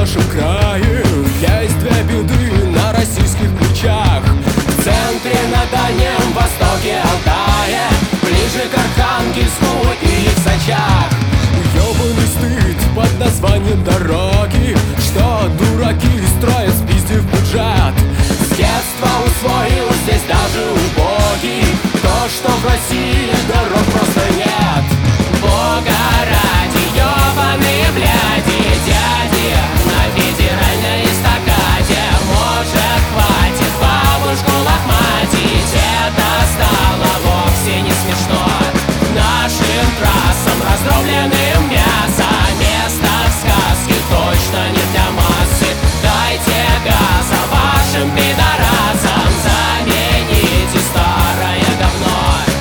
нашем крае есть две беды на российских плечах. В центре, на Дальнем Востоке Алтая, ближе к Архангельску или в Сочах. Ёбаный стыд под названием дороги, что дураки строят, спиздив бюджет. С детства усвоил здесь даже убогий то, что в России дорог просто нет. Бога ради, ёбаные бляди, дяди на федеральной эстакаде. Может, хватит бабушку лохматить, это стало вовсе не смешно. Нашим трассам, раздробленным мясо, место в сказке точно не для массы. Дайте газа вашим пидорасам, замените старое говно.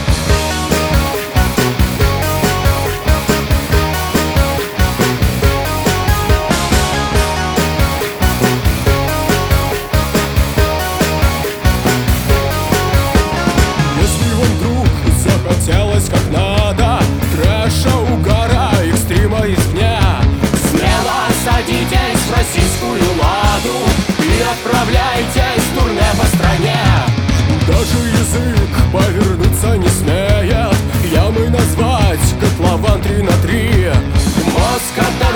Если вам вдруг захотелось как надо трэша, угара, экстрима из дня, смело садитесь в российскую ладу и отправляйтесь в турне по стране. Даже язык повернуться не смеет ямы назвать котлован 3 на 3. Мозг от